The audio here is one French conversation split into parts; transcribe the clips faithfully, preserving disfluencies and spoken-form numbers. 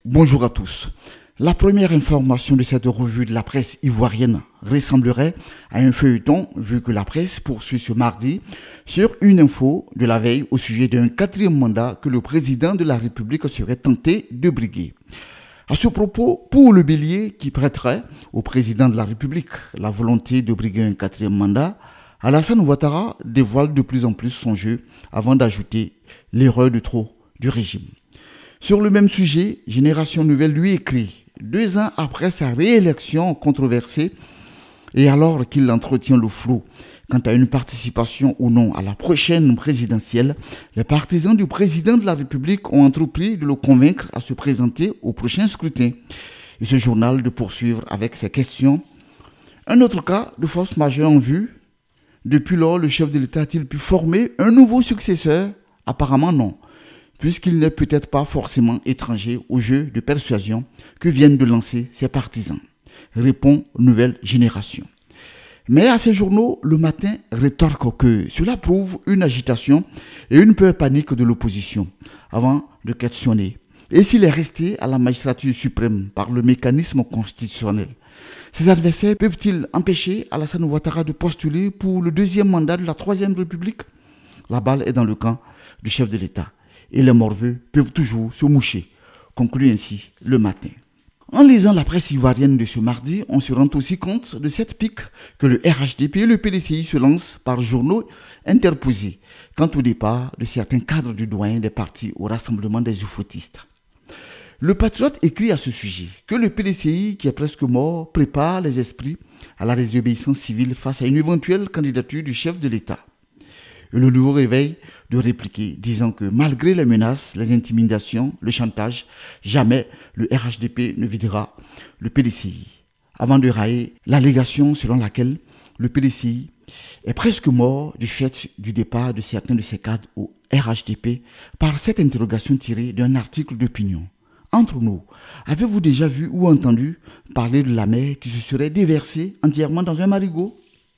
Bonjour à tous. La première information de cette revue de la presse ivoirienne ressemblerait à un feuilleton vu que la presse poursuit ce mardi sur une info de la veille au sujet d'un quatrième mandat que le président de la République serait tenté de briguer. À ce propos, pour le bélier qui prêterait au président de la République la volonté de briguer un quatrième mandat, Alassane Ouattara dévoile de plus en plus son jeu avant d'ajouter l'erreur de trop du régime. Sur le même sujet, Génération Nouvelle lui écrit, deux ans après sa réélection controversée et alors qu'il entretient le flou quant à une participation ou non à la prochaine présidentielle, les partisans du président de la République ont entrepris de le convaincre à se présenter au prochain scrutin. Et ce journal de poursuivre avec ces questions. Un autre cas de force majeure en vue. Depuis lors, le chef de l'État a-t-il pu former un nouveau successeur? Apparemment non, puisqu'il n'est peut-être pas forcément étranger au jeu de persuasion que viennent de lancer ses partisans. Répond Nouvelle Génération. Mais à ces journaux, le matin rétorque que cela prouve une agitation et une peur panique de l'opposition avant de questionner. Et s'il est resté à la magistrature suprême par le mécanisme constitutionnel, ses adversaires peuvent-ils empêcher Alassane Ouattara de postuler pour le deuxième mandat de la Troisième République? La balle est dans le camp du chef de l'État et les morveux peuvent toujours se moucher, conclut ainsi le matin. En lisant la presse ivoirienne de ce mardi, on se rend aussi compte de cette pique que le R H D P et le P D C I se lancent par journaux interposés quant au départ de certains cadres du doyen des partis au rassemblement des oufoutistes. Le Patriote écrit à ce sujet que le P D C I, qui est presque mort, prépare les esprits à la désobéissance civile face à une éventuelle candidature du chef de l'État. Et le nouveau réveil de répliquer, disant que malgré les menaces, les intimidations, le chantage, jamais le R H D P ne videra le P D C I. Avant de railler l'allégation selon laquelle le P D C I est presque mort du fait du départ de certains de ses cadres au R H D P par cette interrogation tirée d'un article d'opinion. Entre nous, avez-vous déjà vu ou entendu parler de la mer qui se serait déversée entièrement dans un marigot?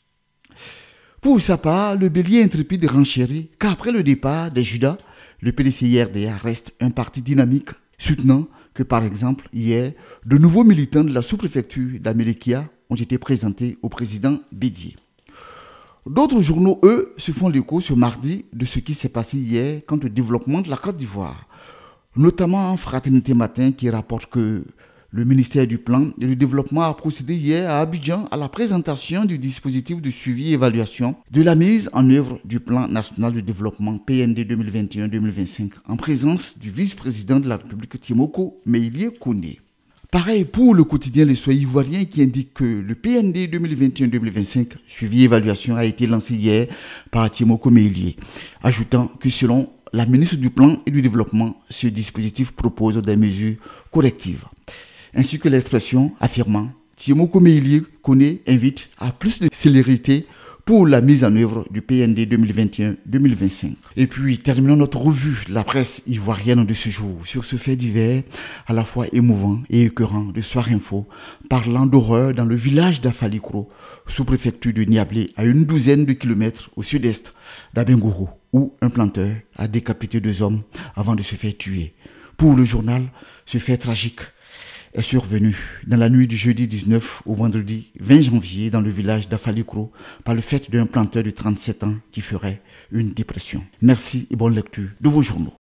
Pour sa part, le bélier intrépide renchérit qu'après le départ des Judas, le P D C I R D A reste un parti dynamique, soutenant que par exemple hier, de nouveaux militants de la sous-préfecture d'Amélékia ont été présentés au président Bédié. D'autres journaux, eux, se font l'écho ce mardi de ce qui s'est passé hier quant au développement de la Côte d'Ivoire, notamment Fraternité Matin qui rapporte que le ministère du Plan et du Développement a procédé hier à Abidjan à la présentation du dispositif de suivi et évaluation de la mise en œuvre du Plan national de développement P N D deux mille vingt et un deux mille vingt-cinq en présence du vice-président de la République Timoko Meïlie Koné. Pareil pour le quotidien Les Soleil ivoirien qui indique que le P N D deux mille vingt et un deux mille vingt-cinq suivi et évaluation a été lancé hier par Timoko Meïlie, ajoutant que selon la ministre du Plan et du Développement, ce dispositif propose des mesures correctives. Ainsi que l'expression affirmant Timoko Meïlie Koné invite à plus de célérité pour la mise en œuvre du P N D deux mille vingt et un deux mille vingt-cinq. Et puis, terminons notre revue de la presse ivoirienne de ce jour sur ce fait divers à la fois émouvant et écœurant de Soir Info, parlant d'horreur dans le village d'Afalikro, sous-préfecture de Niablé, à une douzaine de kilomètres au sud-est d'Abengourou, où un planteur a décapité deux hommes avant de se faire tuer. Pour le journal, ce fait tragique est survenu dans la nuit du jeudi dix-neuf au vendredi vingt janvier dans le village d'Afalikro par le fait d'un planteur de trente-sept ans qui ferait une dépression. Merci et bonne lecture de vos journaux.